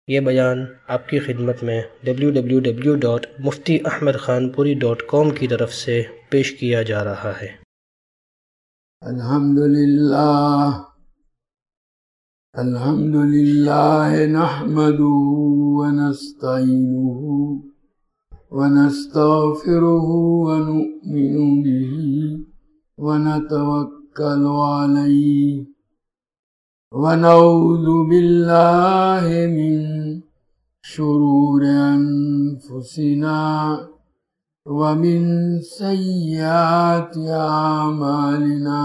یہ بیان آپ کی خدمت میں www.muftiahmedkhanpuri.com کی طرف سے پیش کیا جا رہا ہے۔ الحمدللہ نحمده ونستعینه ونستغفره ونؤمن به ونتوکل علیہ ونعوذ باللہ من شرور انفسنا ومن سیئات اعمالنا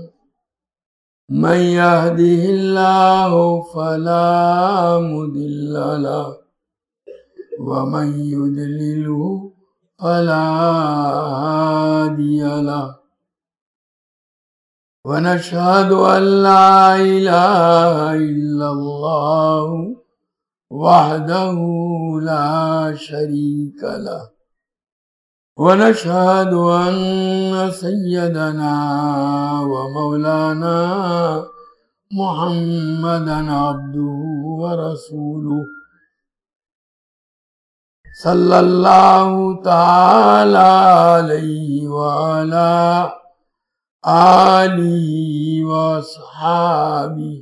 من يهده الله فلا مضل له ومن يضلله فلا هادي له ونشهد أن لا إله إلا الله وحده لا شريك له ونشهد أن سيدنا ومولانا محمدا عبده ورسوله صلى الله تعالى عليه وعلى آله وأصحابه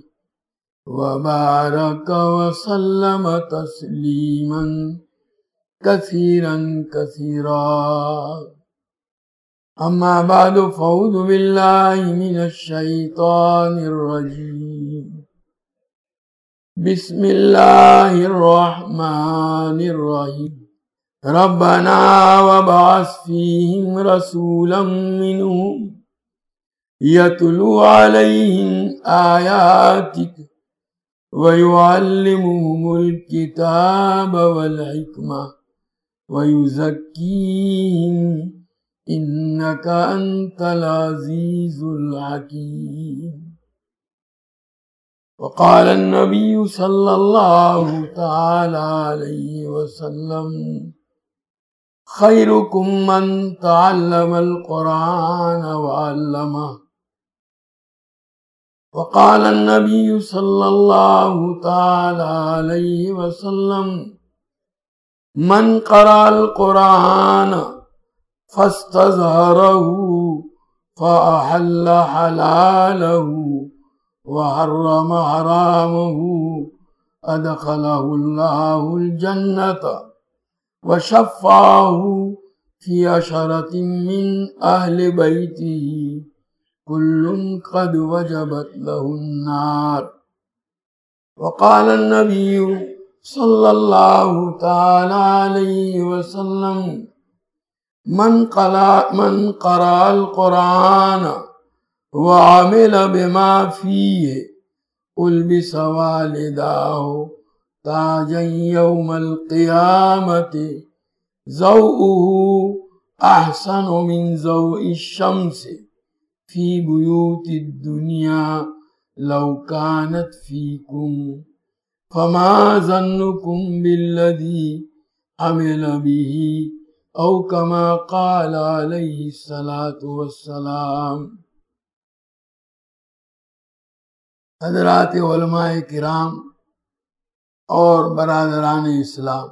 وبارك وسلم تسليما كثيرا كثيرا أما بعد فأعوذ بالله من الشيطان الرجيم بسم الله الرحمن الرحيم ربنا وابعث فيهم رسولا منهم يتلو عليهم آياتك ويعلمهم الكتاب والحكمة ويزكيهم إنك أنت العزيز الحكيم وقال النبي صلى الله تعالى عليه وسلم خيركم من تعلم القرآن وعلمه وقال النبي صلى الله تعالى عليه وسلم من قرأ القرآن فاستظهره فأحل حلاله وحرم حرامه أدخله الله الجنة وشفعه في عشرة من أهل بيته كل قد وجبت له النار وقال النبي صلى الله تعالى عليه وسلم من قرأ القرآن وعمل بما فيه ألبس والداه تاجا يوم القيامة ضوءه أحسن من ضوء الشمس في بيوت الدنيا لو كانت فيكم فما ظنكم بالذي عمل به أو كما قال عليه الصلاة والسلام۔ حضرات علماء کرام اور برادران اسلام،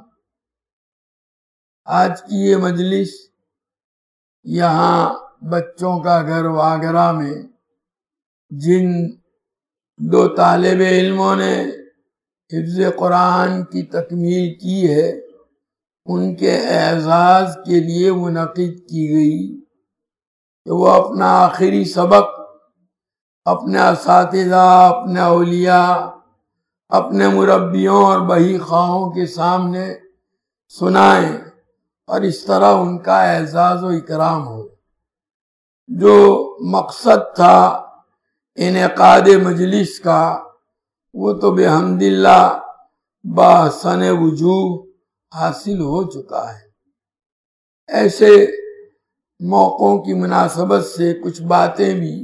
آج کی یہ مجلس یہاں بچوں کا گھر واگرہ میں جن دو طالب علموں نے حفظ قرآن کی تکمیل کی ہے ان کے اعزاز کے لیے منعقد کی گئی کہ وہ اپنا آخری سبق اپنے اساتذہ، اپنے اولیاء، اپنے مربیوں اور بہی خواہوں کے سامنے سنائیں اور اس طرح ان کا اعزاز و اکرام ہو۔ جو مقصد تھا انعقاد مجلس کا وہ تو بحمداللہ بحسن وجوہ حاصل ہو چکا ہے۔ ایسے موقعوں کی مناسبت سے کچھ باتیں بھی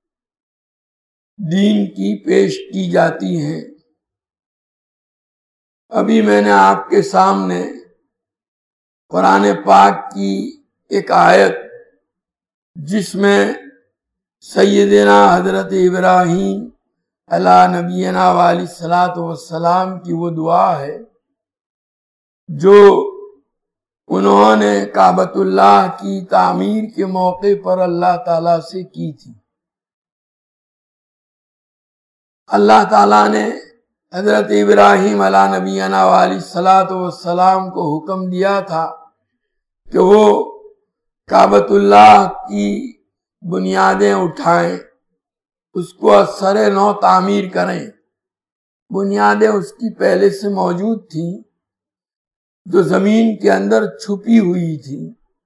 دین کی پیش کی جاتی ہیں۔ ابھی میں نے آپ کے سامنے قرآن پاک کی ایک آیت جس میں سیدنا حضرت ابراہیم علیہ نبینا علیہ الصلوۃ والسلام کی وہ دعا ہے جو انہوں نے کعبۃ اللہ کی تعمیر کے موقع پر اللہ تعالی سے کی تھی۔ اللہ تعالیٰ نے حضرت ابراہیم علیہ نبینا علیہ الصلوۃ والسلام کو حکم دیا تھا کہ وہ کعبۃ اللہ کی بنیادیں اٹھائیں، اس کو سر نو تعمیر کریں۔ بنیادیں اس کی پہلے سے موجود تھیں جو زمین کے اندر چھپی ہوئی تھی۔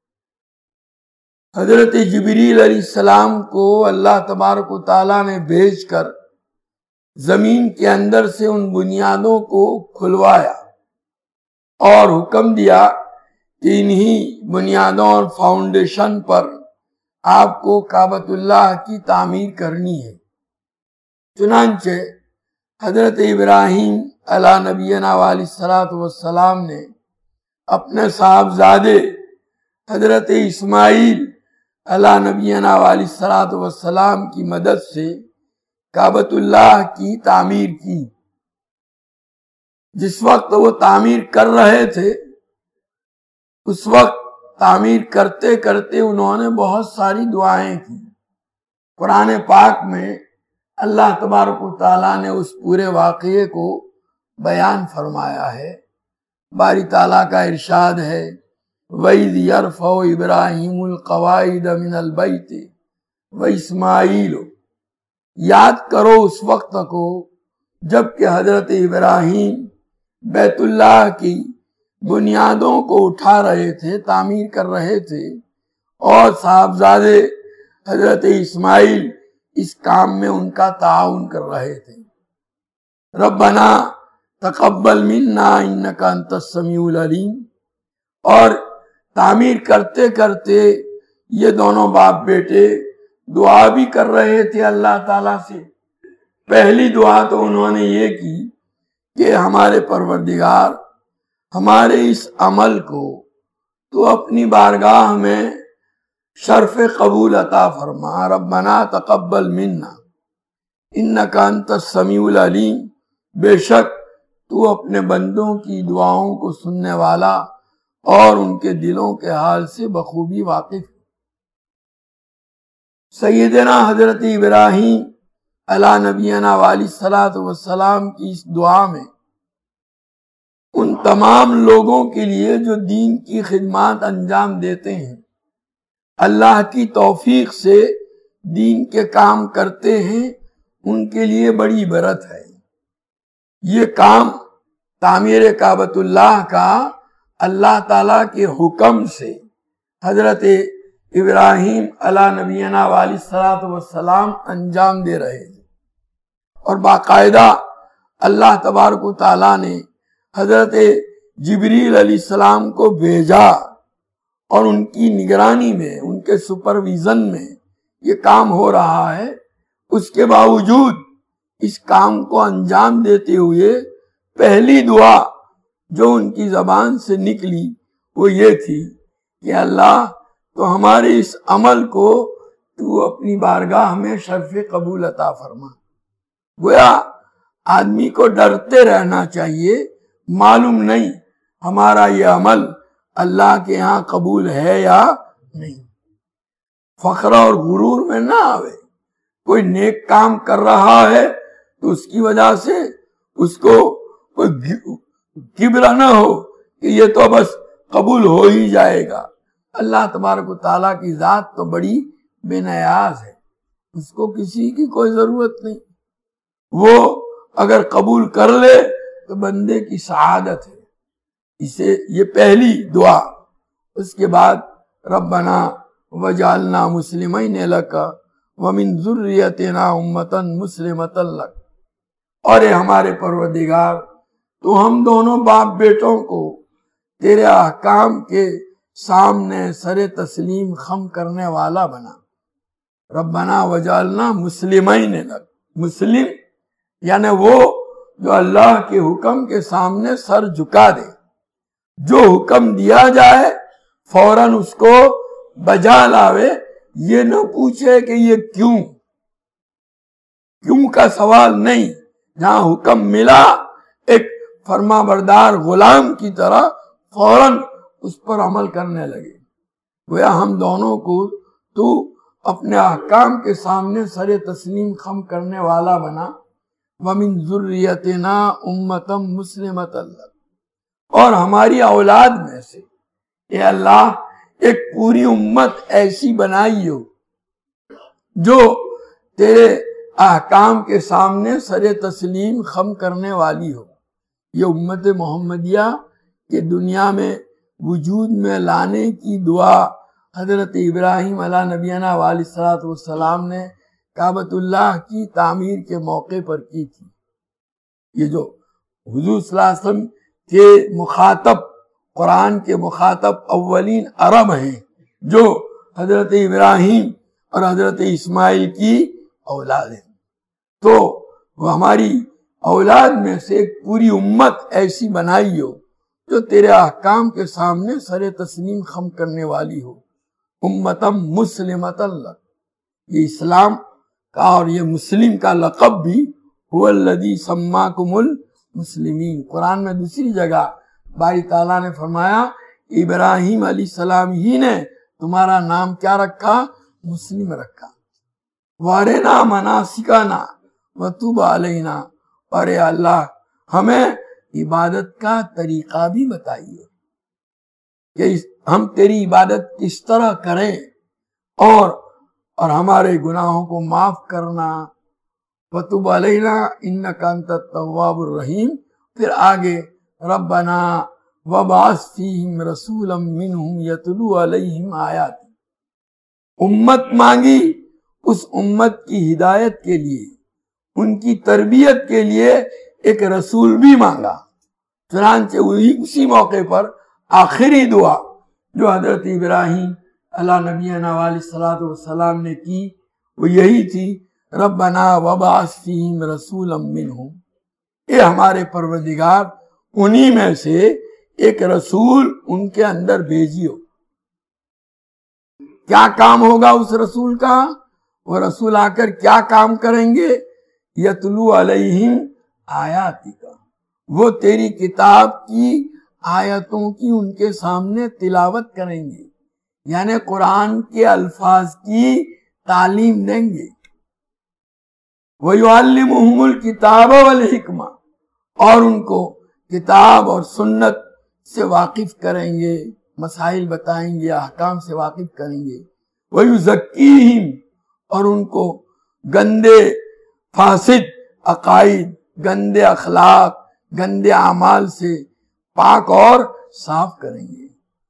حضرت جبریل علیہ السلام کو اللہ تبارک و تعالیٰ نے بھیج کر زمین کے اندر سے ان بنیادوں کو کھلوایا اور حکم دیا کہ انہی بنیادوں اور فاؤنڈیشن پر آپ کو کعبۃ اللہ کی تعمیر کرنی ہے۔ چنانچہ حضرت ابراہیم علیہ نبینا علیہ الصلوۃ والسلام نے اپنے صاحبزادے حضرت اسماعیل علیہ نبینا علیہ الصلوۃ والسلام کی مدد سے کعبۃ اللہ کی تعمیر کی۔ جس وقت وہ تعمیر کر رہے تھے اس وقت تعمیر کرتے کرتے انہوں نے بہت ساری دعائیں کی۔ قرآن پاک میں اللہ تبارک و تعالیٰ نے اس پورے واقعے کو بیان فرمایا ہے۔ باری تعالیٰ کا ارشاد ہے وَإِذْ يَرْفَعُ إِبْرَاهِيمُ الْقَوَاعِدَ مِنَ الْبَيْتِ وَإِسْمَاعِيلُ، یاد کرو اس وقت کو جب کہ حضرت ابراہیم بیت اللہ کی بنیادوں کو اٹھا رہے تھے، تعمیر کر رہے تھے، اور صاحبزادے حضرت اسماعیل اس کام میں ان کا تعاون کر رہے تھے۔ ربنا تقبل منا انک انت السمیع العلیم، اور تعمیر کرتے کرتے یہ دونوں باپ بیٹے دعا بھی کر رہے تھے اللہ تعالیٰ سے۔ پہلی دعا تو انہوں نے یہ کی کہ ہمارے پروردگار، ہمارے اس عمل کو تو اپنی بارگاہ میں شرف قبول عطا فرما۔ ربنا تقبل منا انک انت السمیع العلیم، بے شک تو اپنے بندوں کی دعاؤں کو سننے والا اور ان کے دلوں کے حال سے بخوبی واقف۔ سیدنا حضرت ابراہیم علیہ نبینا علیہ الصلوۃ والسلام کی اس دعا میں ان تمام لوگوں کے لیے جو دین کی خدمات انجام دیتے ہیں، اللہ کی توفیق سے دین کے کام کرتے ہیں، ان کے لیے بڑی برکت ہے۔ یہ کام تعمیر کعبۃ اللہ کا اللہ تعالیٰ کے حکم سے حضرت ابراہیم علیہ نبینا علیہ الصلوۃ والسلام انجام دے رہے تھے، اور باقاعدہ اللہ تبارک و تعالیٰ نے حضرت جبریل علیہ السلام کو بھیجا، اور ان کی نگرانی میں، ان کے سپرویژن میں یہ کام ہو رہا ہے۔ اس کے باوجود اس کام کو انجام دیتے ہوئے پہلی دعا جو ان کی زبان سے نکلی وہ یہ تھی کہ اللہ تو ہمارے اس عمل کو تو اپنی بارگاہ میں شرف قبول عطا فرما۔ گویا آدمی کو ڈرتے رہنا چاہیے، معلوم نہیں ہمارا یہ عمل اللہ کے ہاں قبول ہے یا نہیں۔ فخر اور غرور میں نہ آوے۔ کوئی نیک کام کر رہا ہے تو اس کی وجہ سے اس کو کوئی کبر نہ ہو کہ یہ تو بس قبول ہو ہی جائے گا۔ اللہ تبارک و تعالیٰ کی ذات تو بڑی بے نیاز ہے، اس کو کسی کی کوئی ضرورت نہیں۔ وہ اگر قبول کر لے تو بندے کی سعادت ہے۔ اسے یہ پہلی دعا۔ اس کے بعد ربنا وجعلنا مسلمین لک ومن ذریتنا امۃ مسلمۃ لک، اور اے ہمارے پروردگار تو ہم دونوں باپ بیٹوں کو تیرے احکام کے سامنے سر تسلیم خم کرنے والا بنا۔ ربنا وجعلنا مسلمین لک، مسلم یعنی وہ جو اللہ کے حکم کے سامنے سر جھکا دے، جو حکم دیا جائے فوراً اس کو بجا لاوے، یہ نہ پوچھے کہ یہ کیوں کا سوال نہیں۔ جہاں حکم ملا ایک فرما بردار غلام کی طرح فوراً اس پر عمل کرنے لگے۔ گویا ہم دونوں کو تو اپنے احکام کے سامنے سر تسلیم خم کرنے والا بنا، وَمِن ذُرِّيَّتِنَا أُمَّةً مُسْلِمَةً لَكَ، اور ہماری اولاد میں سے اے اللہ ایک پوری امت ایسی بنائی ہو جو تیرے احکام کے سامنے سر تسلیم خم کرنے والی ہو۔ یہ امت محمدیہ کے دنیا میں وجود میں لانے کی دعا حضرت ابراہیم علیہ نبینا علیہ الصلوۃ والسلام نے کعبۃ اللہ کی تعمیر کے موقع پر کی تھی۔ یہ جو حضور صلی اللہ علیہ وسلم کے مخاطب، قرآن کے مخاطب اولین عرب ہیں جو حضرت ابراہیم اور حضرت اسماعیل کی اولاد ہیں، تو وہ ہماری اولاد میں سے ایک پوری امت ایسی بنائی ہو جو تیرے احکام کے سامنے سر تسلیم خم کرنے والی ہو۔ امتم مسلمۃ لک، یہ اسلام کا اور یہ مسلم کا لقب بھی هو الذی سماکم المسلمین۔ قرآن میں دوسری جگہ باری تعالیٰ نے فرمایا ابراہیم علیہ السلام ہی نے تمہارا نام کیا رکھا؟ مسلم رکھا۔ وارنا مناسکنا وتب علینا، اور اے اللہ ہمیں عبادت کا طریقہ بھی بتائیے کہ ہم تیری عبادت کس طرح کریں، اور ہمارے گناہوں کو معاف کرنا۔ وتب علینا انک انت التواب الرحیم۔ پھر آگے ربنا وبعث فیہم رسولا منہم یتلو علیہم آیات، امت مانگی، اس امت کی ہدایت کے لیے، ان کی تربیت کے لیے ایک رسول بھی مانگا۔ چنانچہ اسی موقع پر آخری دعا جو حضرت ابراہیم علیہ نبینا علیہ الصلوۃ والسلام نے کی وہ یہی تھی، ربنا وبعث فیہم رسولا منہم، اے ہمارے پروردگار انہی میں سے ایک رسول ان کے اندر بھیجیو۔ کیا کام ہوگا اس رسول کا؟ وہ رسول آ کر کیا کام کریں گے؟ یتلو علیہم آیاتک، وہ تیری کتاب کی آیتوں کی ان کے سامنے تلاوت کریں گے، یعنی قرآن کے الفاظ کی تعلیم دیں گے۔ وَيُعَلِّمُهُمُ الْكِتَابَ وَالْحِكْمَةَ، اور ان کو کتاب اور سنت سے واقف کریں گے، مسائل بتائیں گے، احکام سے واقف کریں گے۔ وَيُزَكِّيهِمْ، اور ان کو گندے فاسد عقائد، گندے اخلاق، گندے اعمال سے پاک اور صاف کریں گے۔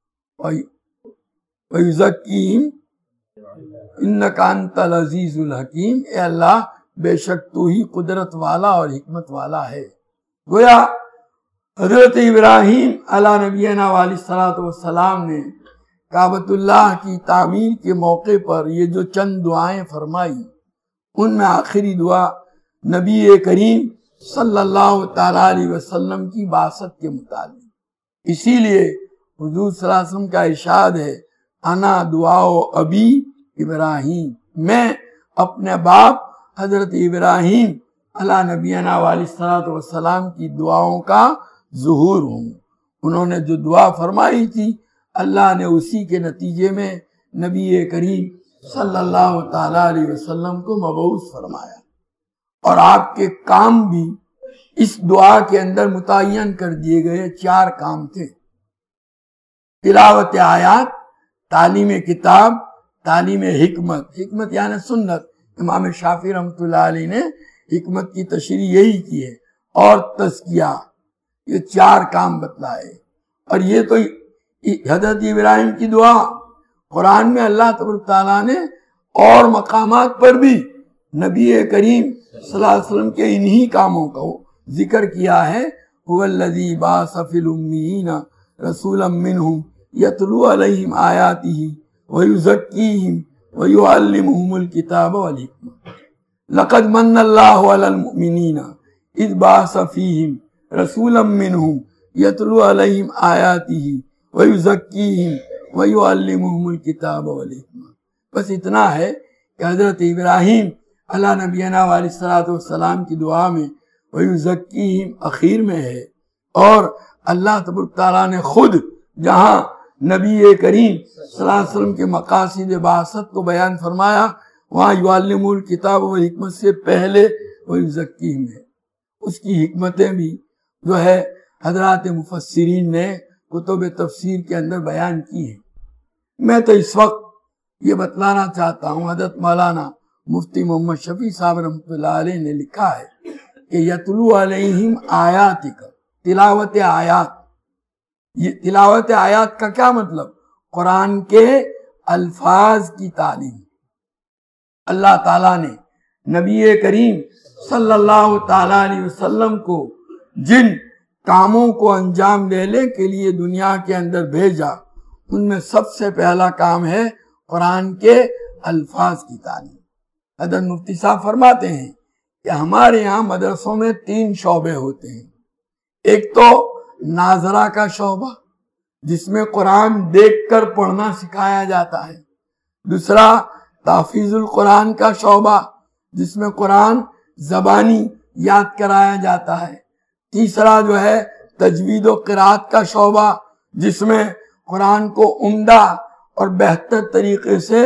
وَيُزَكِّيهِمْ إِنَّكَ أَنْتَ الْعَزِيزُ الْحَكِيمُ، اے اللہ بے شک تو ہی قدرت والا اور حکمت والا ہے۔ گویا حضرت ابراہیم علیہ نبینا علیہ الصلوۃ والسلام نے کعبۃ اللہ کی تعمیر کے موقع پر یہ جو چند دعائیں فرمائی، ان میں آخری دعا نبی کریم صلی اللہ تعالیٰ علیہ وسلم کی بعثت کے متعلق۔ اسی لیے حضور صلی اللہ علیہ وسلم کا ارشاد ہے، انا دعاء ابی ابراہیم، میں اپنے باپ حضرت ابراہیم علیہ نبینا علیہ الصلوۃ والسلام کی دعاؤں کا ظہور ہوں۔ انہوں نے جو دعا فرمائی تھی اللہ نے اسی کے نتیجے میں نبی کریم صلی اللہ تعالیٰ علیہ وسلم کو مبعوث فرمایا، اور آپ کے کام بھی اس دعا کے اندر متعین کر دیے گئے۔ 4 کام تھے: تلاوت آیات، تعلیم کتاب، تعلیم حکمت، حکمت یعنی سنت، امام شافعی رحمۃ اللہ علیہ نے حکمت کی تشریح یہی کی ہے، اور تزکیہ، یہ 4 کام بتلائے۔ اور یہ تو حضرت ابراہیم کی دعا، قرآن میں اللہ تبارک تعالیٰ نے اور مقامات پر بھی نبی کریم صلی اللہ علیہ وسلم کے انہی کاموں کو ذکر کیا ہے۔ هو الذی بعث فی الامیین رسولا منہم یتلو علیہم آیاتہ ویزکیہم ویعلمہم الکتاب والحکمہ لقد من اللہ علی المؤمنین اذ بعث فیہم رسولا منہم یتلو علیہم آیاتہ ویزکیہم ویعلمہم الکتاب والحکمہ۔ بس اتنا ہے کہ حضرت ابراہیم علیہ نبینا علیہ الصلوۃ والسلام کی دعا میں ویزکیہم اخیر میں ہے، اور اللہ تبارک تعالیٰ نے خود جہاں نبی کریم صلی اللہ علیہ وسلم کے مقاصد بعثت کو بیان فرمایا، وہاں یعلم الکتاب والحکمت سے پہلے ویزکیہم ہے۔ اس کی حکمتیں بھی جو ہے حضرات مفسرین نے کتب تفسیر کے اندر بیان کی ہیں۔ میں تو اس وقت یہ بتلانا چاہتا ہوں، حضرت مولانا مفتی محمد شفیع صاحب رحمۃ اللہ علیہ نے لکھا ہے کہ یتلو علیہم آیاتک، تلاوت آیات۔ یہ تلاوت آیات کا کیا مطلب؟ قرآن کے الفاظ کی تعلیم۔ اللہ تعالیٰ نے نبی کریم صلی اللہ تعالیٰ علیہ وسلم کو جن کاموں کو انجام دینے کے لیے دنیا کے اندر بھیجا، ان میں سب سے پہلا کام ہے قرآن کے الفاظ کی تعلیم۔ حضرت مفتی صاحب فرماتے ہیں کہ ہمارے یہاں مدرسوں میں 3 شعبے ہوتے ہیں۔ ایک تو ناظرہ کا شعبہ، جس میں قرآن دیکھ کر پڑھنا سکھایا جاتا ہے۔ دوسرا تحفیظ القرآن کا شعبہ، جس میں قرآن زبانی یاد کرایا جاتا ہے۔ تیسرا جو ہے تجوید و قرات کا شعبہ، جس میں قرآن کو عمدہ اور بہتر طریقے سے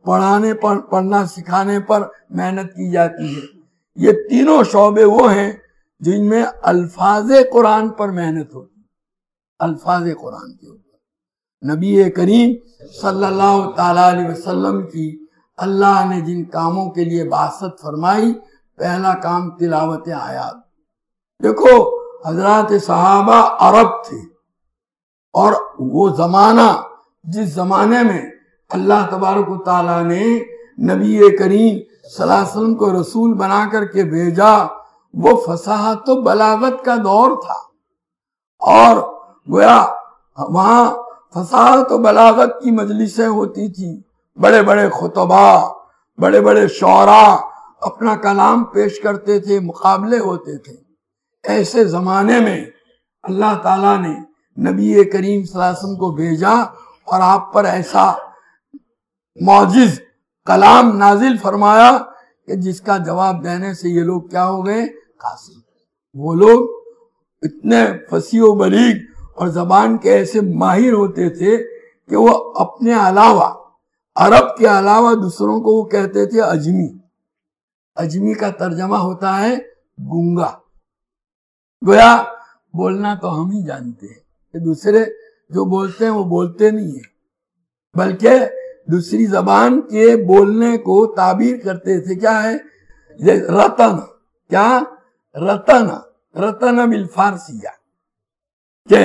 پڑھنا سکھانے پر محنت کی جاتی ہے۔ یہ تینوں شعبے وہ ہیں جن میں الفاظ قرآن پر محنت ہوتی ہے، الفاظ قرآن کے اوپر۔ نبی کریم صلی اللہ تعالیٰ علیہ وسلم کی اللہ نے جن کاموں کے لیے بعثت فرمائی، پہلا کام تلاوت آیات۔ دیکھو حضرات صحابہ عرب تھے، اور وہ زمانہ جس زمانے میں اللہ تبارک و تعالیٰ نے نبی کریم صلی اللہ علیہ وسلم کو رسول بنا کر کے بھیجا، وہ فصاحت و بلاغت کا دور تھا، اور گویا وہاں فصاحت و بلاغت کی مجلسیں ہوتی تھی، بڑے بڑے خطباء، بڑے بڑے شعراء اپنا کلام پیش کرتے تھے، مقابلے ہوتے تھے۔ ایسے زمانے میں اللہ تعالیٰ نے نبی کریم صلی اللہ علیہ وسلم کو بھیجا اور آپ پر ایسا معجز کلام نازل فرمایا کہ جس کا جواب دینے سے یہ لوگ کیا ہو گئے؟ قاصر۔ وہ لوگ اتنے فصیح و بلیغ اور زبان کے ایسے ماہر ہوتے تھے کہ وہ اپنے علاوہ، عرب کے علاوہ دوسروں کو وہ کہتے تھے اجمی۔ اجمی کا ترجمہ ہوتا ہے گونگا۔ گویا بولنا تو ہم ہی جانتے ہیں کہ دوسرے جو بولتے ہیں وہ بولتے نہیں ہیں، بلکہ دوسری زبان کے بولنے کو تعبیر کرتے تھے۔ کیا ہے؟ رتن، کیا؟ رتن بالفارسیہ، کہ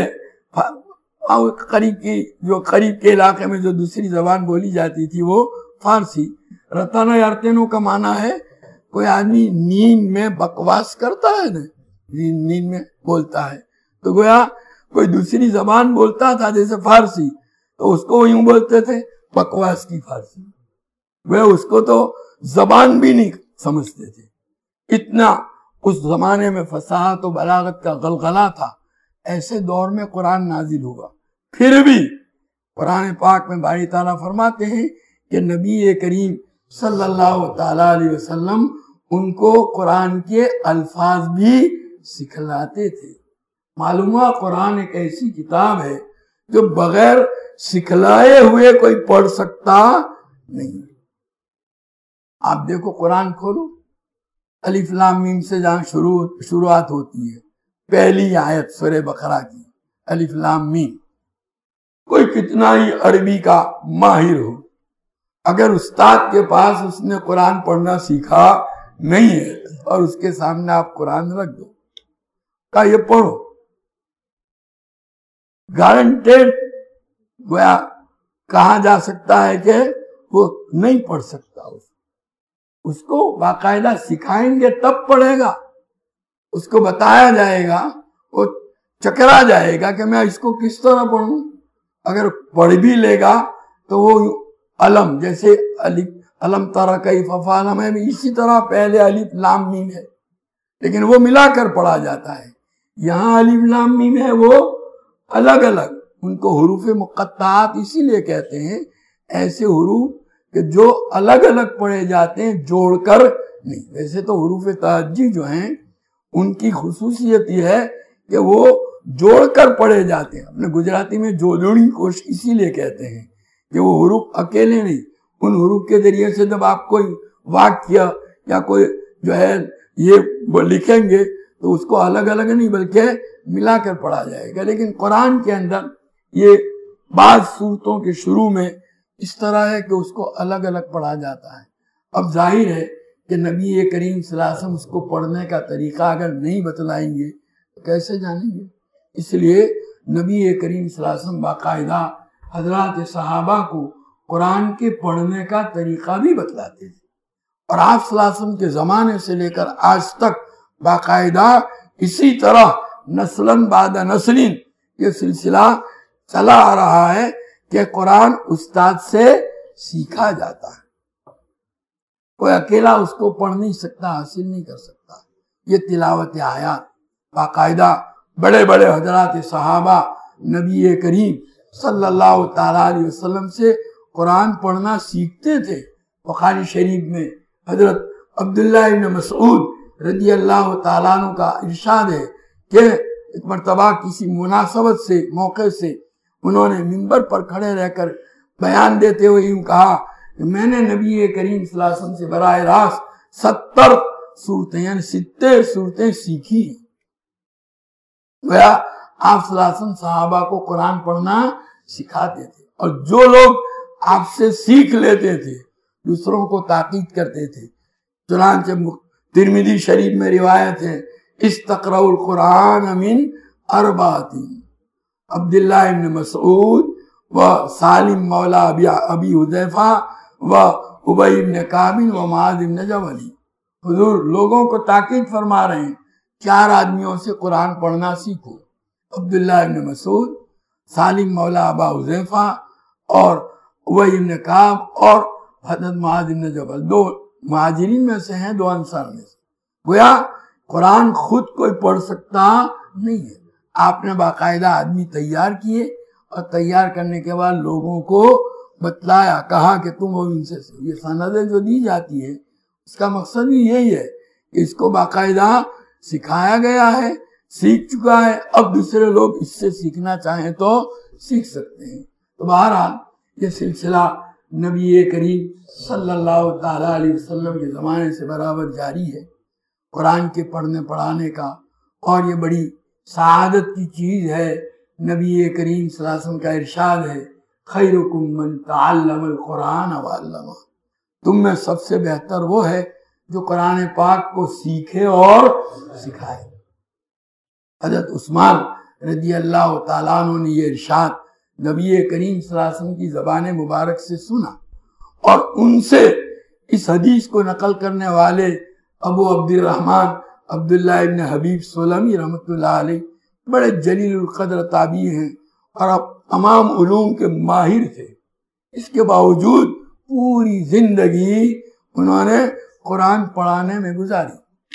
قریب کے علاقے میں جو دوسری زبان بولی جاتی تھی وہ فارسی۔ رتن یارتنوں کا معنی ہے کوئی آدمی نیند میں بکواس کرتا ہے نا، نیند میں بولتا ہے، تو گویا کوئی دوسری زبان بولتا تھا جیسے فارسی، تو اس کو یوں بولتے تھے بکواس کی فارسی۔ گویا اس کو تو زبان بھی نہیں سمجھتے تھے، اتنا اس زمانے میں فصاحت و بلاغت کا غلغلہ تھا۔ ایسے دور میں قرآن نازل ہوا، پھر بھی قرآن پاک میں باری تعالیٰ فرماتے ہیں کہ نبی کریم صلی اللہ تعالیٰ علیہ وسلم ان کو قرآن کے الفاظ بھی سکھلاتے تھے۔ معلوم ہوا قرآن ایک ایسی کتاب ہے جو بغیر سکھلائے ہوئے کوئی پڑھ سکتا نہیں۔ آپ دیکھو قرآن کھولو، الف لام میم سے جہاں شروعات ہوتی ہے، پہلی آیت سورہ بقرہ کی الف لام میم، کوئی کتنا ہی عربی کا ماہر ہو، اگر استاد کے پاس اس نے قرآن پڑھنا سیکھا نہیں ہے اور اس کے سامنے آپ قرآن رکھ دو، کہا یہ پڑھو، گارنٹیڈ گویا کہا جا سکتا ہے کہ وہ نہیں پڑھ سکتا۔ اس کو باقاعدہ سکھائیں گے تب پڑھے گا، اس کو بتایا جائے گا، وہ چکرا جائے گا کہ میں اس کو کس طرح پڑھوں۔ اگر پڑھ بھی لے گا تو وہ علم، جیسے علم تری کیف فعل میں بھی اسی طرح پہلے الف لام میم ہے، لیکن وہ ملا کر پڑھا جاتا ہے۔ یہاں الف لام میم ہے، وہ الگ الگ، ان کو حروف مقطعات اسی لیے کہتے ہیں، ایسے حروف کہ جو الگ الگ پڑھے جاتے ہیں، جوڑ کر نہیں۔ ویسے تو حروف تہجی جو ہیں ان کی خصوصیت یہ ہے کہ وہ جوڑ کر پڑھے جاتے ہیں. اپنے گجراتی میں جوڑنی کوشش اسی لیے کہتے ہیں کہ وہ حروف اکیلے نہیں، ان حروف کے ذریعے سے جب آپ کوئی واقعہ یا کوئی جو ہے یہ لکھیں گے تو اس کو الگ الگ نہیں بلکہ ملا کر پڑھا جائے گا. لیکن قرآن کے اندر یہ بعض صورتوں کے شروع میں اس طرح ہے کہ اس کو الگ الگ پڑھا جاتا ہے. اب ظاہر ہے کہ نبی کریم صلی اللہ علیہ وسلم اس کو پڑھنے کا طریقہ اگر نہیں بتلائیں گے تو کیسے جانیں گے؟ اس لیے نبی کریم صلی اللہ علیہ وسلم باقاعدہ حضرات صحابہ کو قرآن کے پڑھنے کا طریقہ بھی بتلاتے تھے. اور آپ صلی اللہ علیہ وسلم کے زمانے سے لے کر آج تک باقاعدہ اسی طرح نسلاً بعد نسلین یہ سلسلہ چلا آ رہا ہے کہ قرآن استاد سے سیکھا جاتا ہے. کوئی اکیلا اس کو پڑھ نہیں سکتا، حاصل نہیں کر سکتا. یہ تلاوت آیات باقاعدہ بڑے بڑے حضرات صحابہ نبی کریم صلی اللہ تعالیٰ علیہ وسلم سے قرآن پڑھنا سیکھتے تھے. بخاری شریف میں حضرت عبداللہ ابن مسعود رضی اللہ تعالیٰ عنہ کا ارشاد ہے کہ ایک مرتبہ کسی مناسبت سے موقع سے انہوں نے منبر پر کھڑے رہ کر بیان دیتے ہوئے یوں کہا کہ میں نے نبی کریم صلی اللہ علیہ وسلم سے براہ راست 70 صورتیں یعنی 70 صورتیں سیکھی ہیں. گویا آپ صلی اللہ علیہ وسلم صحابہ کو قرآن پڑھنا سکھاتے تھے، اور جو لوگ آپ سے سیکھ لیتے تھے دوسروں کو تاکید کرتے تھے. چنانچہ ترمذی شریف میں روایت ہے استقرأوا القرآن من 4 عبداللہ ابن مسعود و سالم مولا ابی حذیفہ و ابی ابن کعب و معاذ ابن جبل. حضور لوگوں کو تاکید فرما رہے ہیں 4 آدمیوں سے قرآن پڑھنا سیکھو، عبداللہ ابن مسعود، سالم مولا ابا حذیفہ اور ابی ابن کعب اور حضرت معاذ ابن جبل. 2 مہاجرین میں سے ہیں، 2 انصار میں سے. گویا قرآن خود کوئی پڑھ سکتا نہیں ہے. آپ نے باقاعدہ آدمی تیار کیے اور تیار کرنے کے بعد لوگوں کو بتلایا، کہا کہ تم ان سے یہ سندیں جو دی جاتی ہے اس کا مقصد بھی یہی ہے کہ اس کو باقاعدہ سکھایا گیا ہے، سیکھ چکا ہے، اب دوسرے لوگ اس سے سیکھنا چاہیں تو سیکھ سکتے ہیں. تو بہرحال یہ سلسلہ نبی کریم صلی اللہ تعالیٰ علیہ وسلم کے زمانے سے برابر جاری ہے قرآن کے پڑھنے پڑھانے کا. اور یہ بڑی سعادت کی چیز ہے. نبی کریم صلی اللہ علیہ وسلم کا ارشاد ہے خیرکم من تعلم القرآن وعلمہ، تم میں سب سے بہتر وہ ہے جو قرآن پاک کو سیکھے اور سکھائے. حضرت عثمان رضی اللہ تعالیٰ عنہ نے یہ ارشاد نبی کریم صلی اللہ علیہ وسلم کی زبان مبارک سے سنا، اور ان سے اس حدیث کو نقل کرنے والے ابو عبد الرحمن عبداللہ ابن حبیب سلمی رحمۃ اللہ علیہ بڑے جلیل القدر تابعی ہیں اور اب تمام علوم کے ماہر تھے. اس کے باوجود پوری زندگی انہوں نے قرآن پڑھانے میں گزاری،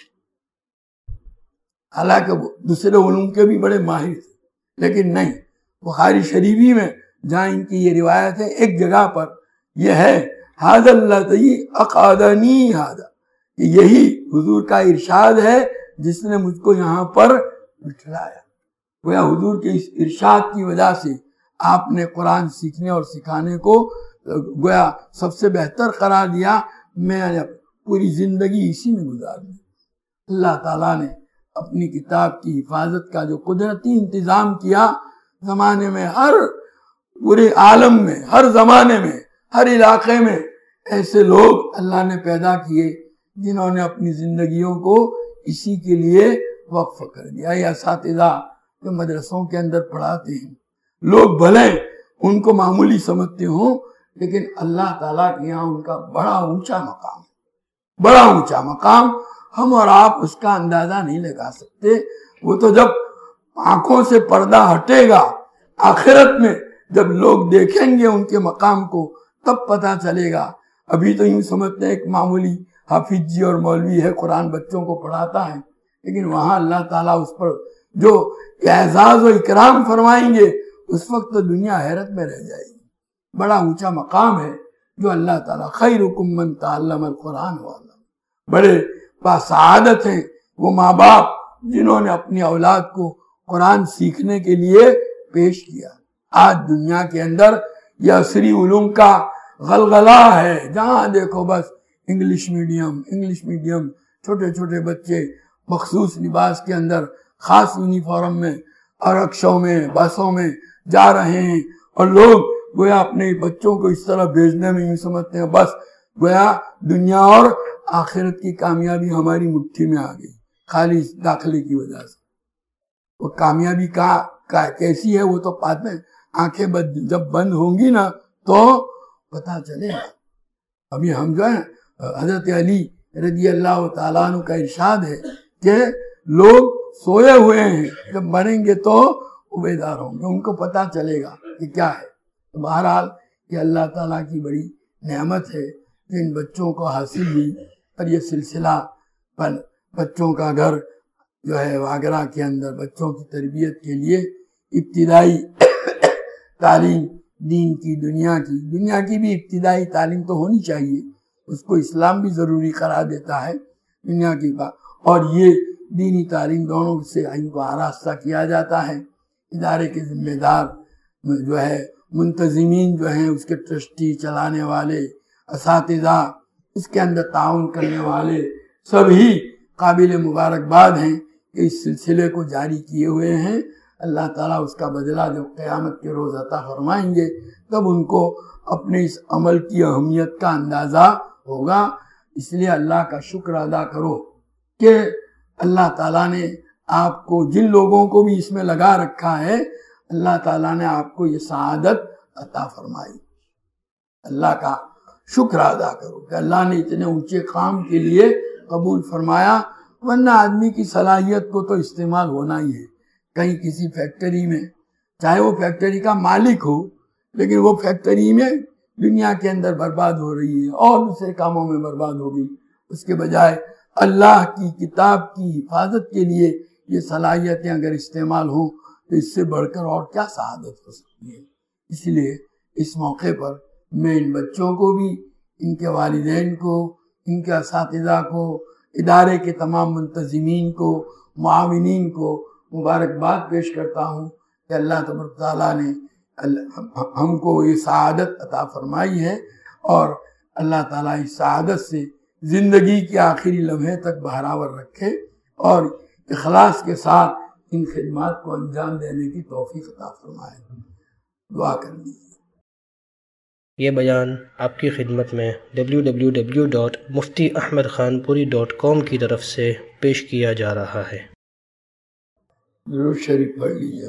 حالانکہ دوسرے علوم کے بھی بڑے ماہر تھے. لیکن نہیں، بخاری شریفی میں جہاں ان کی یہ روایت ہے ایک جگہ پر یہ ہے ھذا الذی اقعدنی ھذا، کہ یہی حضور کا ارشاد ہے جس نے مجھ کو یہاں پر بٹھلایا. گویا حضور کے اس ارشاد کی وجہ سے آپ نے قرآن سیکھنے اور سکھانے کو گویا سب سے بہتر قرار دیا. میں پوری زندگی اسی میں گزار دی. اللہ تعالیٰ نے اپنی کتاب کی حفاظت کا جو قدرتی انتظام کیا، زمانے میں ہر پورے عالم میں ہر زمانے میں ہر علاقے میں ایسے لوگ اللہ نے پیدا کیے جنہوں نے اپنی زندگیوں کو اسی کے لیے وقف کر دیا. یہ اساتذہ جو مدرسوں کے اندر پڑھاتے ہیں، لوگ بھلے ان کو معمولی سمجھتے ہوں لیکن اللہ تعالیٰ کے یہاں ان کا بڑا اونچا مقام ہے، بڑا اونچا مقام. ہم اور آپ اس کا اندازہ نہیں لگا سکتے. وہ تو جب آنکھوں سے پردہ ہٹے گا آخرت میں، جب لوگ دیکھیں گے ان کے مقام کو، تب پتہ چلے گا. ابھی تو یوں سمجھتے ہیں ایک معمولی حافظ جی اور مولوی ہے، قرآن بچوں کو پڑھاتا ہے، لیکن وہاں اللہ تعالیٰ اس پر جو اعزاز و اکرام فرمائیں گے اس وقت تو دنیا حیرت میں رہ جائے گی. بڑا اونچا مقام ہے جو اللہ تعالیٰ خیرکم من تعلم القرآن وعلمہ. بڑے باسعادت ہیں وہ ماں باپ جنہوں نے اپنی اولاد کو قرآن سیکھنے کے لیے پیش کیا۔ آج دنیا کے اندر یہ عصری علوم کا غلغلہ ہے، جہاں دیکھو بس انگلش میڈیم، چھوٹے چھوٹے بچے مخصوص لباس کے اندر، خاص یونیفارم میں اور رکشوں میں بسوں میں جا رہے ہیں، اور لوگ گویا اپنے بچوں کو اس طرح بھیجنے میں یوں سمجھتے ہیں بس گویا دنیا اور آخرت کی کامیابی ہماری مٹھی میں آ گئی خالی داخلے کی وجہ سے۔ وہ کامیابی کیسی ہے وہ تو بعد میں آنکھیں جب بند ہوں گی نا تو پتا چلے گا۔ ابھی ہم جو ہے حضرت علی رضی اللہ تعالیٰ عنہ کا ارشاد ہے کہ لوگ سوئے ہوئے ہیں، جب مریں گے تو وہ بیدار ہوں گے، ان کو پتا چلے گا کہ کیا ہے۔ تو بہرحال یہ اللہ تعالیٰ کی بڑی نعمت ہے کہ ان بچوں کو حاصل ہوئی، اور یہ سلسلہ بچوں کا گھر جو ہے واگرا کے اندر بچوں کی تربیت کے لیے ابتدائی تعلیم دین کی دنیا کی بھی ابتدائی تعلیم تو ہونی چاہیے، اس کو اسلام بھی ضروری قرار دیتا ہے دنیا کی بات، اور یہ دینی تعلیم دونوں سے ان کو آراستہ کیا جاتا ہے۔ ادارے کے ذمہ دار جو ہے منتظمین جو ہیں، اس کے ٹرسٹی، چلانے والے، اساتذہ، اس کے اندر تعاون کرنے والے سبھی قابل مبارکباد ہیں کہ اس سلسلے کو جاری کیے ہوئے ہیں۔ اللہ تعالیٰ اس کا بدلہ جب قیامت کے روز عطا فرمائیں گے تب ان کو اپنے اس عمل کی اہمیت کا اندازہ ہوگا۔ اس لیے اللہ کا شکر ادا کرو کہ اللہ تعالیٰ نے آپ کو، جن لوگوں کو بھی اس میں لگا رکھا ہے، اللہ تعالیٰ نے آپ کو یہ سعادت عطا فرمائی۔ اللہ کا شکر ادا کرو کہ اللہ نے اتنے اونچے کام کے لیے قبول فرمایا، ورنہ آدمی کی صلاحیت کو تو استعمال ہونا ہی ہے۔ کہیں کسی فیکٹری میں، چاہے وہ فیکٹری کا مالک ہو، لیکن وہ فیکٹری میں دنیا کے اندر برباد ہو رہی ہے اور دوسرے کاموں میں برباد ہو گئی، اس کے بجائے اللہ کی کتاب کی حفاظت کے لیے یہ صلاحیتیں اگر استعمال ہوں تو اس سے بڑھ کر اور کیا سعادت ہو سکتی ہے۔ اس لیے اس موقع پر میں ان بچوں کو بھی، ان کے والدین کو، ان کے اساتذہ کو، ادارے کے تمام منتظمین کو، معاونین کو مبارکباد پیش کرتا ہوں کہ اللہ تبارک تعالیٰ نے ہم کو یہ سعادت عطا فرمائی ہے، اور اللہ تعالیٰ اس سعادت سے زندگی کے آخری لمحے تک بہراور رکھے اور اخلاص کے ساتھ ان خدمات کو انجام دینے کی توفیق عطا فرمائے۔ دعا کر لیجیے۔ یہ بیان آپ کی خدمت میں www.muftiahmedkhanpuri.com کی طرف سے پیش کیا جا رہا ہے۔ درود شریف پڑھ لیجیے۔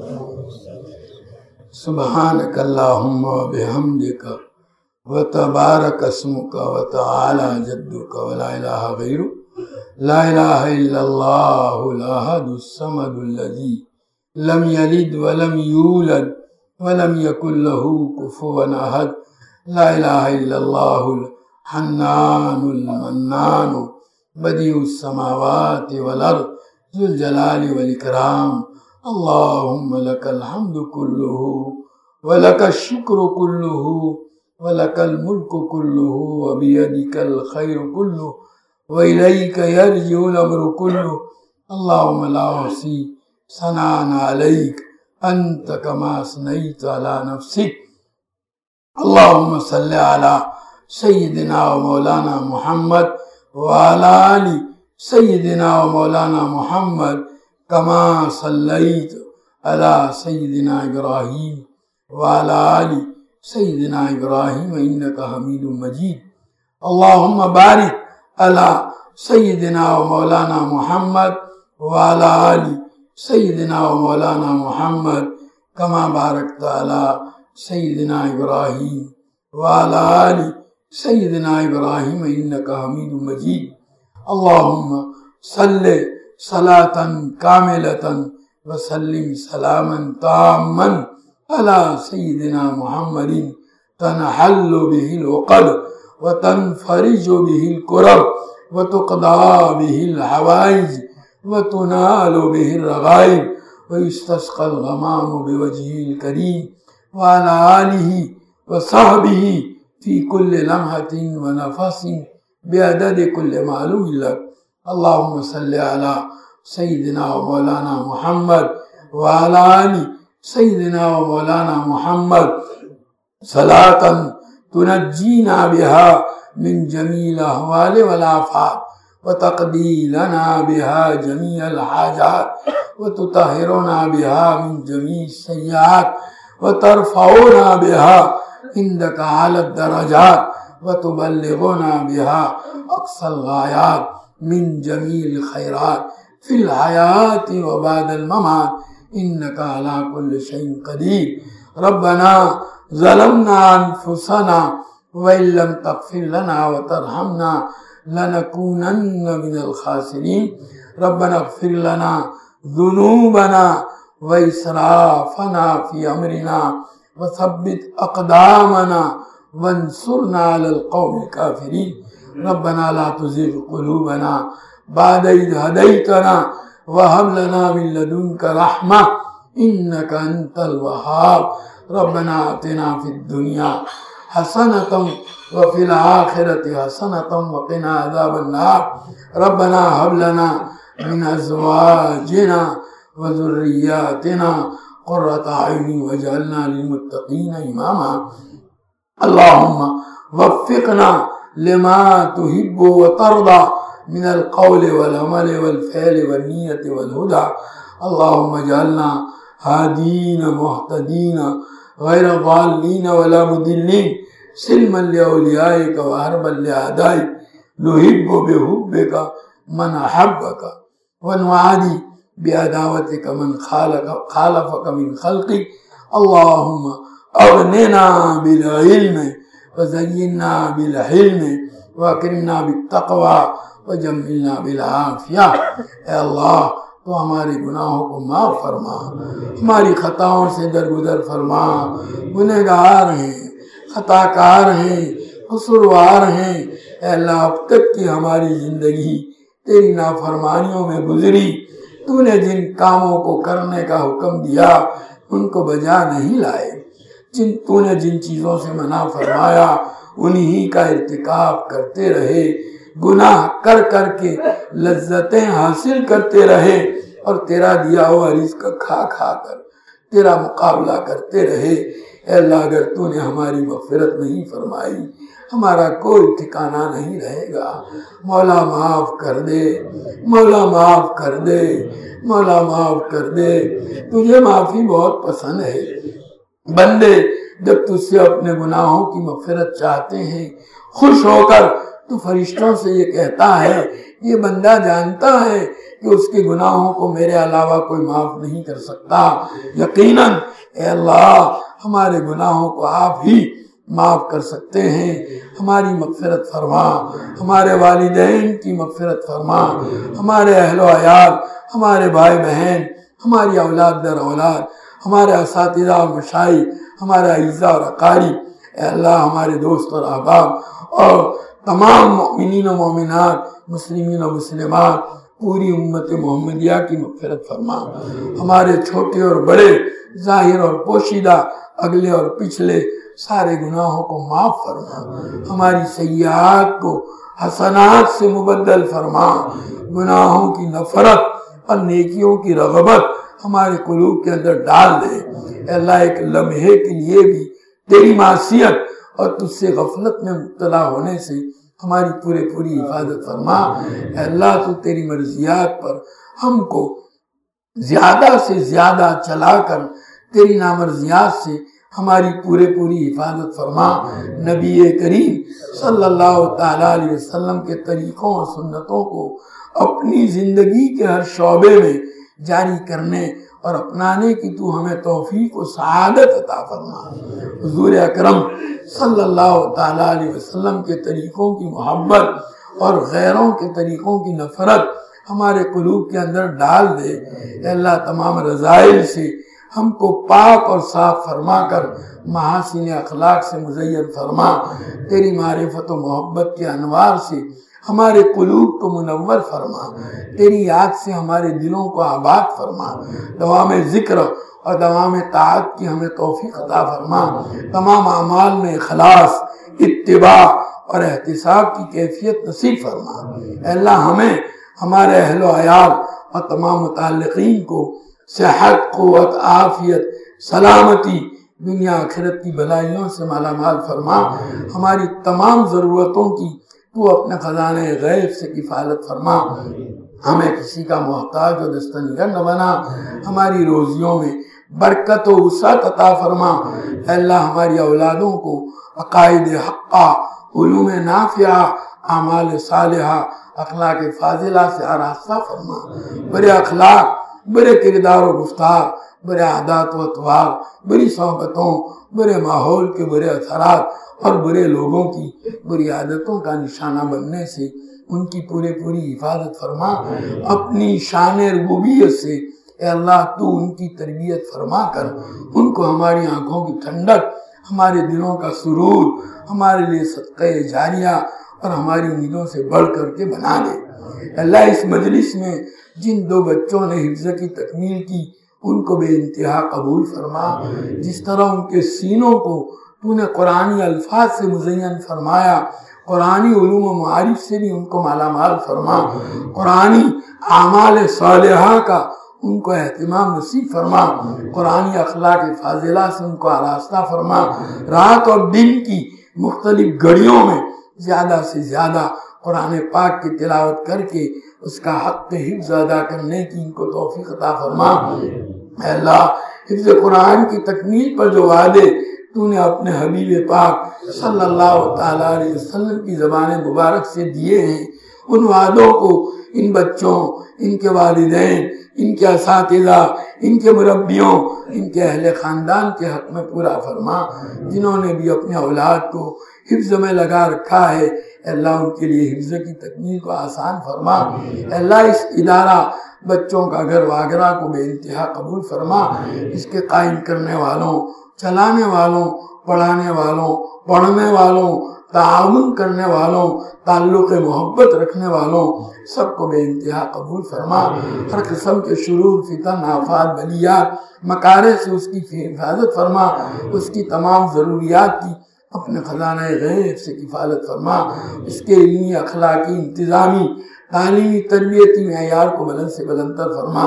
سبحانک اللہم و بحمدک وتبارک اسمک وتعالی جدک ولا الہ غیرک، لا الہ الا اللہ الاحد الصمد الذی لم یلد ولم یولد ولم یکن له کفوا احد، لا الہ الا اللہ الحنان المنان بدیع السماوات والارض ذو الجلال والاکرام، اللہم لک الحمد کلہ ولک الشکر کلہ ولک الملک کلہ وبیدک الخیر کلہ وإلیک یرجع الامر کلہ، اللہم لا احصی ثناء علیک انت کما اثنیت علی نفسک، اللہم صل علی سیدنا و مولانا محمد وعلی آل سیدنا و مولانا محمد کما صلیت علی سیدنا ابراہیم وعلی آل سیدنا ابراہیم انکا حمید مجید، اللہم بارک علی سیدنا و مولانا محمد وعلی آل سیدنا و مولانا محمد کما بارکت علی سیدنا ابراہیم وعلی آل سیدنا ابراہیم انکا حمید مجید، اللہم صلی صلاة کاملة وسلم سلاما تاما علی سیدنا محمد تنحل به العقد وتنفرج به الكرب وتقضى به الحوائج وتنال به الرغائب ويستسقى الغمام بوجهه الكريم وعلى آله وصحبه في كل لمحة ونفس بعدد كل معلوم لك، اللهم صل على سيدنا ومولانا محمد وعلى آل سيدنا ومولانا محمد صلاة تنجينا بها من جميع الأهوال والآفات وتقضي لنا بها جميع الحاجات وتطهرنا بها من جميع السيئات وترفعنا بها عندك على الدرجات وتبلغنا بها أقصى الغايات من جميع الخيرات في الحياة وبعد الممات إنك على كل شيء قدير. ربنا ظلمنا أنفسنا وإن لم تغفر لنا وترحمنا لنكونن من الخاسرين. ربنا اغفر لنا ذنوبنا وإسرافنا في أمرنا وثبت أقدامنا وانصرنا على القوم الكافرين. ربنا لا تزغ قلوبنا بعد إذ هديتنا وهب لنا من لدنك رحمة إنك أنت الوهاب. ربنا آتنا في الدنيا حسنة وفي الآخرة حسنة وقنا عذاب النار. ربنا هب لنا من أزواجنا وذرياتنا قرة أعين واجعلنا للمتقين إماما. اللهم وفقنا لما تحب وترضى من القول والعمل والفعل والنية والهدى. اللهم اجعلنا هادين مهتدين غير ضالين ولا مضلين سلما لأوليائك وحربا لأعدائك. نحب بحبك من أحبك ونعادي بعداوتك من خالفك من خلقك. اللهم أغننا بالعلم وزينا بالحلم واکرمنا بالتقوی وجملنا بالعافیہ. اے اللہ تو ہمارے گناہوں کو معاف فرما، ہماری خطاؤں سے درگزر فرما. گنہگار ہیں، خطا کار ہیں، قصوروار ہیں. اے اللہ اب تک کی ہماری زندگی تیری نافرمانیوں میں گزری. تو نے جن کاموں کو کرنے کا حکم دیا ان کو بجا نہیں لائے. تو نے جن چیزوں سے منع فرمایا انہی کا ارتکاب کرتے رہے. گناہ کر کر کے لذتیں حاصل کرتے رہے اور تیرا دیا ہوا رزق کھا کھا کر تیرا مقابلہ کرتے رہے. اے اللہ اگر تو نے ہماری مغفرت نہیں فرمائی ہمارا کوئی ٹھکانہ نہیں رہے گا. مولا معاف کر دے، مولا معاف کر دے، مولا معاف کر دے. تجھے معافی بہت پسند ہے. بندے جب تجھ سے اپنے گناہوں کی مغفرت چاہتے ہیں خوش ہو کر تو فرشتوں سے یہ کہتا ہے یہ بندہ جانتا ہے کہ اس کے گناہوں کو میرے علاوہ کوئی معاف نہیں کر سکتا. یقیناً اے اللہ ہمارے گناہوں کو آپ ہی معاف کر سکتے ہیں. ہماری مغفرت فرما، ہمارے والدین کی مغفرت فرما، ہمارے اہل و عیال، ہمارے بھائی بہن، ہماری اولاد در اولاد، ہمارے اساتذہ اور مشائخ، ہمارے اعزاء اور اقارب. اے اللہ ہمارے دوست اور احباب اور تمام مؤمنین و مومنات، مسلمین و مسلمات، پوری امت محمدیہ کی مغفرت فرما. ہمارے چھوٹے اور بڑے، ظاہر اور پوشیدہ، اگلے اور پچھلے سارے گناہوں کو معاف فرما. ہماری سیئات کو حسنات سے مبدل فرما. گناہوں کی نفرت اور نیکیوں کی رغبت ہمارے قلوب کے اندر ڈال دے. اے اللہ ایک لمحے کے لیے بھی تیری معصیت اور تجھ سے غفلت میں مبتلا ہونے سے ہماری پوری حفاظت فرما. اے اللہ تو تیری مرضیات پر ہم کو زیادہ سے زیادہ چلا کر تیری نامرضیات سے ہماری پوری حفاظت فرما. نبی کریم صلی اللہ تعالیٰ علیہ وسلم کے طریقوں اور سنتوں کو اپنی زندگی کے ہر شعبے میں جاری کرنے اور اپنانے کی تو ہمیں توفیق و سعادت عطا فرما. حضور اکرم صلی اللہ تعالیٰ علیہ وسلم کے طریقوں کی محبت اور غیروں کے طریقوں کی نفرت ہمارے قلوب کے اندر ڈال دے. اے اللہ تمام رذائل سے ہم کو پاک اور صاف فرما کر محاسن اخلاق سے مزین فرما. تیری معرفت و محبت کے انوار سے ہمارے قلوب کو منور فرما. تیری یاد سے ہمارے دلوں کو آباد فرما. دوام ذکر اور دوام طاعت کی ہمیں توفیق عطا فرما. تمام اعمال میں اخلاص، اتباع اور احتساب کی کیفیت نصیب فرما. اے اللہ ہمیں، ہمارے اہل و عیال اور تمام متعلقین کو صحت، قوت، عافیت، سلامتی، دنیا آخرت کی بلائیوں سے مالا مال فرما۔ ہماری تمام ضرورتوں کی تو اپنے خزانہ غیب سے کفالت فرما۔ ہمیں کسی کا محتاج و دستنگر نہ بنا۔ ہماری روزیوں میں برکت و وسعت عطا فرما۔ اے اللہ ہماری اولادوں کو عقائد حقہ، علوم نافعہ، اعمال صالحہ، اخلاق فاضلہ سے آراستہ فرما۔ برے اخلاق، برے کردار و گفتار، برے عادات و اطوار، بری صحبتوں، برے ماحول کے برے اثرات اور برے لوگوں کی بری عادتوں کا نشانہ بننے سے ان کی پوری حفاظت فرما۔ اپنی شان ربوبیت سے اے اللہ تو ان کی تربیت فرما کر ان کو ہماری آنکھوں کی ٹھنڈک، ہمارے دلوں کا سرور، ہمارے لیے صدقہ جاریہ اور ہماری امیدوں سے بڑھ کر کے بنا دے۔ اللہ اس مجلس میں جن 2 بچوں نے حفظ کی تکمیل کی ان کو بے انتہا قبول فرما۔ جس طرح ان کے سینوں کو تو نے قرآنی الفاظ سے مزین فرمایا، قرآنی علوم و معارف سے بھی ان کو مالا مال فرما۔ قرآنی اعمال صالحہ کا ان کو اہتمام نصیب فرما۔ قرآنی اخلاق فاضلہ سے ان کو آراستہ فرما۔ رات اور دن کی مختلف گھڑیوں میں زیادہ سے زیادہ قرآن پاک کی تلاوت کر کے اس کا حق حفظ ادا کرنے کی ان کو توفیق عطا فرما۔ اے اللہ حفظ قرآن کی تکمیل پر جو وعدے تو نے اپنے حبیب پاک صلی اللہ تعالیٰ علیہ وسلم کی زبان مبارک سے دیے ہیں، ان وعدوں کو ان بچوں، ان کے والدین، ان کے اساتذہ، ان کے مربیوں، ان کے اہل خاندان کے حق میں پورا فرما۔ جنہوں نے بھی اپنے اولاد کو حفظ میں لگا رکھا ہے اے اللہ ان کے لیے حفظ کی تکمیل کو آسان فرما۔ اے اللہ اس ادارہ بچوں کا گھر واگرہ کو بے انتہا قبول فرما۔ اس کے قائم کرنے والوں، چلانے والوں، پڑھانے والوں، پڑھنے والوں، تعاون کرنے والوں، تعلق محبت رکھنے والوں سب کو بے انتہا قبول فرما۔ ہر قسم کے شرور، فتن، آفات، بلیات، مکارے سے اس کی حفاظت فرما۔ اس کی تمام ضروریات کی اپنے خزانہ غیب سے کفالت فرما۔ اس کے علمی، اخلاقی، انتظامی، تعلیمی، تربیتی معیار کو بلند سے بلندتر فرما۔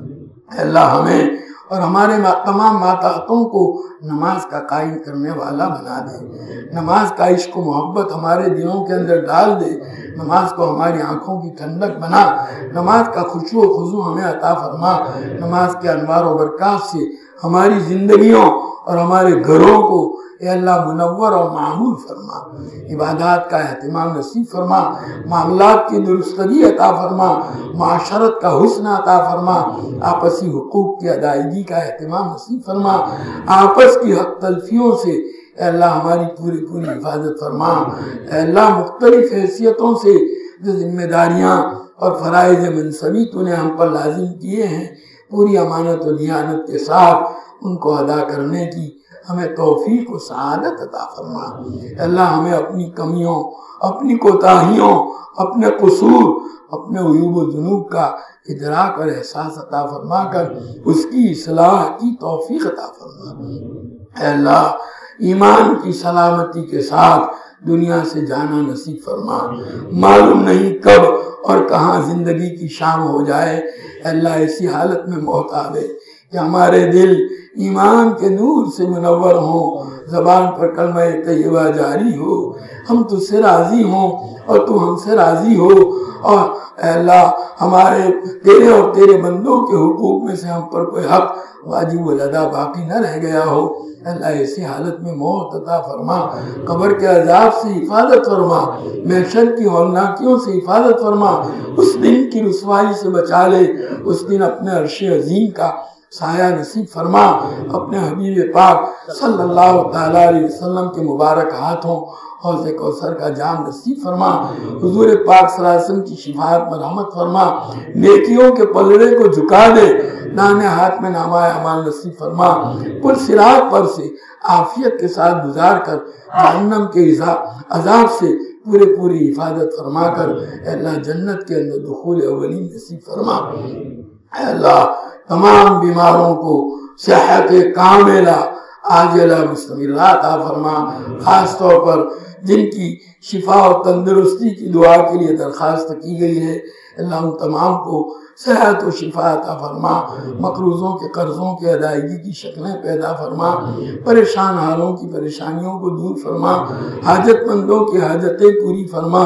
اے اللہ ہمیں اور ہمارے تمام ماتحتوں کو نماز کا قائم کرنے والا بنا دے۔ نماز کا عشق و محبت ہمارے دلوں کے اندر ڈال دے۔ نماز کو ہماری آنکھوں کی ٹھنڈک بنا۔ نماز کا خشوع و خضوع ہمیں عطا فرما۔ نماز کے انوار و برکات سے ہماری زندگیوں اور ہمارے گھروں کو اے اللہ منور اور معمور فرما۔ عبادات کا اہتمام نصیب فرما۔ معاملات کی درستگی عطا فرما۔ معاشرت کا حسن عطا فرما۔ آپسی حقوق کی ادائیگی کا اہتمام نصیب فرما۔ آپس کی حق تلفیوں سے اے اللہ ہماری پوری حفاظت فرما۔ اے اللہ مختلف حیثیتوں سے جو ذمہ داریاں اور فرائض منصبی تو نے ہم پر لازم کیے ہیں پوری امانت و دیانت کے ساتھ ان کو ادا کرنے کی ہمیں توفیق و سعادت عطا فرما۔ اے اللہ ہمیں اپنی کمیوں، اپنی کوتاہیوں، اپنے قصور، اپنے عیوب و ذنوب کا ادراک اور احساس عطا فرما کر اس کی اصلاح کی توفیق عطا فرما۔ اے اللہ ایمان کی سلامتی کے ساتھ دنیا سے جانا نصیب فرما۔ معلوم نہیں کب اور کہاں زندگی کی شام ہو جائے۔ اے اللہ ایسی حالت میں موت آوے کہ ہمارے دل ایمان کے نور سے منور ہوں، زبان پر کلمہ طیبہ جاری ہو، ہم تجھ سے راضی ہوں اور تو ہم سے راضی ہو، اور اے اللہ ہمارے تیرے اور تیرے بندوں کے حقوق میں سے ہم پر کوئی حق واجب الادا باقی نہ رہ گیا ہو۔ اے اللہ ایسی حالت میں موت عطا فرما۔ قبر کے عذاب سے حفاظت فرما۔ محشر کی ہولناکیوں سے حفاظت فرما۔ اس دن کی رسوائی سے بچا لے۔ اس دن اپنے عرش عظیم کا سایہ نصیب فرما۔ اپنے حبیب پاک صلی اللہ تعالیٰ علیہ وسلم کے مبارک ہاتھوں حوض کوثر کا جام نصیب فرما۔ حضور پاک صلی اللہ علیہ وسلم کی شفاعت میں رحمت فرما۔ نیکیوں کے پلڑے کو جھکا دے، دانے ہاتھ میں نامہ اعمال نصیب فرما۔ پل صراط پر سے عافیت کے ساتھ گزار کر جہنم کے عذاب سے پوری حفاظت فرما کر اے اللہ جنت کے اندر دخول اولین نصیب فرما۔ اے اللہ تمام بیماروں کو صحت کاملہ عاجلہ مستمرہ عطا فرما۔ خاص طور پر جن کی شفا اور تندرستی کی دعا کے لیے درخواست کی گئی ہے اللہ ان تمام کو صحت و شفا عطا فرما، مقروضوں کے قرضوں کی ادائیگی کی شکلیں پیدا فرما، پریشان حالوں کی پریشانیوں کو دور فرما، حاجت مندوں کی حاجتیں پوری فرما،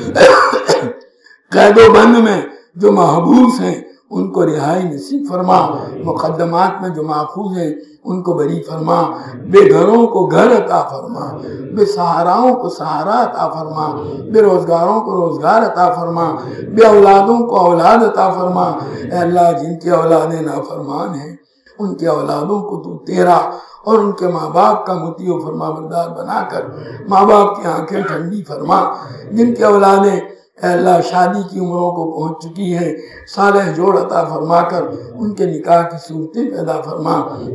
قید و بند میں جو محبوس ہیں ان کو رہائی نصیب فرما، مقدمات میں جو ماخوذ ہیں ان کو بری فرما، بے گھروں کو گھر عطا فرما، بے سہاراؤں کو سہارا عطا فرما، بے روزگاروں کو روزگار عطا فرما، بے اولادوں کو اولاد عطا فرما۔ اے اللہ، جن کی اولادیں نافرمان ہیں ان کے اولادوں کو تو تیرا اور ان کے ماں باپ کا مطیع و فرما بردار بنا کر ماں باپ کی آنکھیں ٹھنڈی فرما۔ جن کی اولادیں اے اللہ شادی کی عمروں کو پہنچ چکی ہیں، صالح جوڑ عطا فرما کر ان کے نکاح کی صورتیں پیدا فرما۔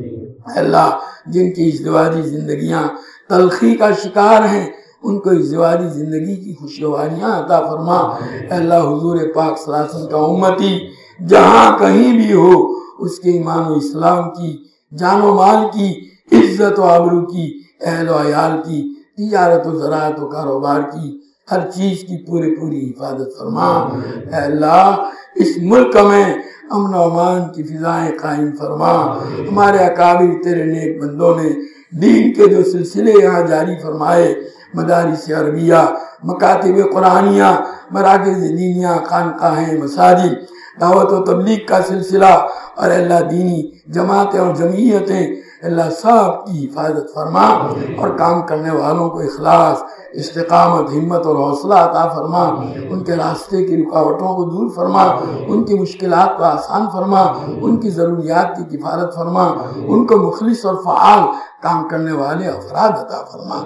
اے اللہ، جن کی ازدواجی زندگیاں تلخی کا شکار ہیں ان کو ازدواجی زندگی کی خوشگواریاں عطا فرما۔ اے اللہ، حضور پاک صلی اللہ علیہ وسلم کا امتی جہاں کہیں بھی ہو اس کے ایمان و اسلام کی، جان و مال کی، عزت و آبرو کی، اہل و عیال کی، تجارت و زراعت و کاروبار کی، ہر چیز کی پوری حفاظت فرما۔ اے اللہ، اس ملک میں امن و امان کی فضائیں قائم فرما۔ ہمارے اکابر تیرے نیک بندوں نے دین کے جو سلسلے یہاں جاری فرمائے، مدارس عربیہ، مکاتب قرآنیہ، مراکز دینیہ، خانقاہیں، مساجد، دعوت و تبلیغ کا سلسلہ، اور اللہ دینی جماعتیں اور جمعیتیں، اللہ سب کی حفاظت فرما، اور کام کرنے والوں کو اخلاص، استقامت، ہمت اور حوصلہ عطا فرما۔ ان کے راستے کی رکاوٹوں کو دور فرما، ان کی مشکلات کو آسان فرما، ان کی ضروریات کی کفالت فرما، ان کو مخلص اور فعال کام کرنے والے افراد عطا فرما۔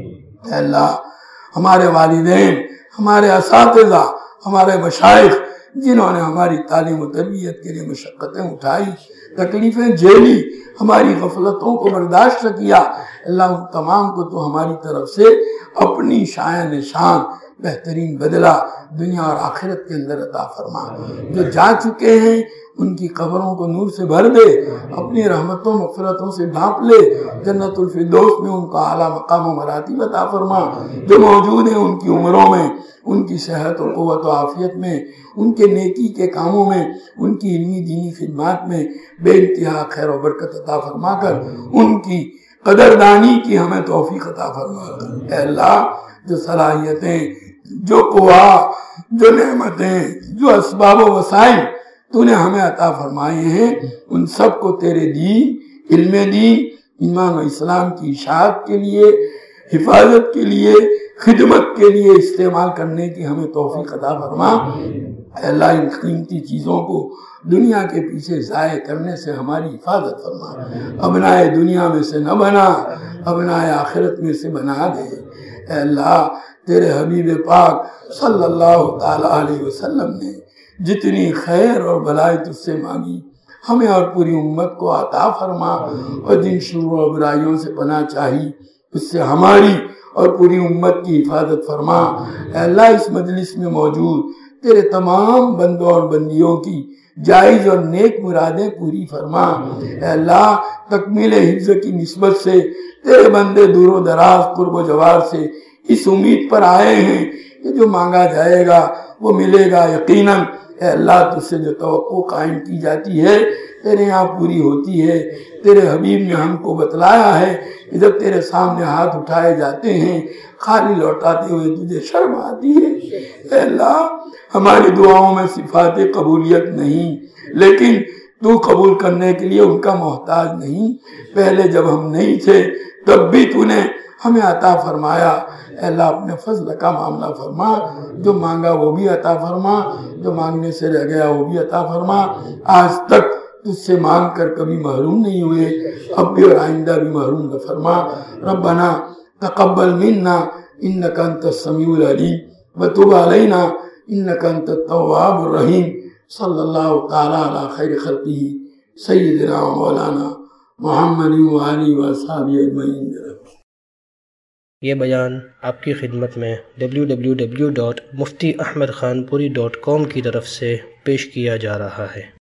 اے اللہ، ہمارے والدین، ہمارے اساتذہ، ہمارے مشائخ جنہوں نے ہماری تعلیم و تربیت کے لیے مشقتیں اٹھائی، تکلیفیں جھیلی، ہماری غفلتوں کو برداشت کیا، اللہ ان تمام کو تو ہماری طرف سے اپنی شایان شان بہترین بدلہ دنیا اور آخرت کے اندر عطا فرما۔ جو جا چکے ہیں ان کی قبروں کو نور سے بھر دے، اپنی رحمتوں مغفرتوں سے ڈھانپ لے، جنت الفردوس میں ان کا اعلیٰ مقام و مراتب عطا فرما۔ جو موجود ہیں ان کی عمروں میں، ان کی صحت و قوت و عافیت میں، ان کے نیکی کے کاموں میں، ان کی علمی دینی خدمات میں بے انتہا خیر و برکت عطا فرما کر ان کی قدردانی کی ہمیں توفیق عطا فرما کر۔ اے اللہ، جو صلاحیتیں، جو قوا، جو نعمتیں، جو اسباب و وسائل تو نے ہمیں عطا فرمائے ہیں، ان سب کو تیرے دین، علم دین، ایمان و اسلام کی اشاعت کے لیے، حفاظت کے لیے، خدمت کے لیے استعمال کرنے کی ہمیں توفیق عطا فرما۔ اے اللہ، ان قیمتی چیزوں کو دنیا کے پیچھے ضائع کرنے سے ہماری حفاظت فرما۔ ابنائے دنیا میں سے نہ بنا، ابنائے آخرت میں سے بنا دے۔ اے اللہ، تیرے حبیب پاک صلی اللہ تعالیٰ علیہ وسلم نے جتنی خیر اور بھلائی تجھ سے مانگی، ہمیں اور پوری امت کو عطا فرما، اور جن شرور و برائیوں سے پناہ چاہی اس سے ہماری اور پوری امت کی حفاظت فرما۔ اے اللہ، اس مجلس میں موجود تیرے تمام بندوں اور بندیوں کی جائز اور نیک مرادیں پوری فرما۔ اے اللہ، تکمیل حفظ کی نسبت سے تیرے بندے دور و دراز، قرب و جوار سے اس امید پر آئے ہیں کہ جو مانگا جائے گا وہ ملے گا یقیناً۔ اے اللہ، تجھ سے جو توقع قائم کی جاتی ہے تیرے یہاں پوری ہوتی ہے۔ تیرے حبیب نے ہم کو بتلایا ہے کہ جب تیرے سامنے ہاتھ اٹھائے جاتے ہیں خالی لوٹاتے ہوئے تجھے شرم آتی ہے۔ اے اللہ، ہماری دعاؤں میں صفات قبولیت نہیں، لیکن تو قبول کرنے کے لیے ان کا محتاج نہیں۔ پہلے جب ہم نہیں تھے تب بھی تو نے ہمیں عطا فرمایا۔ اے اللہ، اپنے فضل کا معاملہ فرما، جو مانگا وہ بھی عطا فرما، جو مانگنے سے رہ گیا وہ بھی عطا فرما۔ آج تک تجھ سے مانگ کر کبھی محروم نہیں ہوئے، اب بھی اور آئندہ بھی محروم نہ فرما۔ ربنا تقبل منا انک انت السمیع العلیم وتب علینا انک انت التواب الرحیم۔ صلی اللہ تعالی علی خیر خلقہ سیدنا و مولانا محمد وآلہ وصحبہ اجمعین۔ یہ بیان آپ کی خدمت میں www.muftiahmedkhanpuri.com کی طرف سے پیش کیا جا رہا ہے۔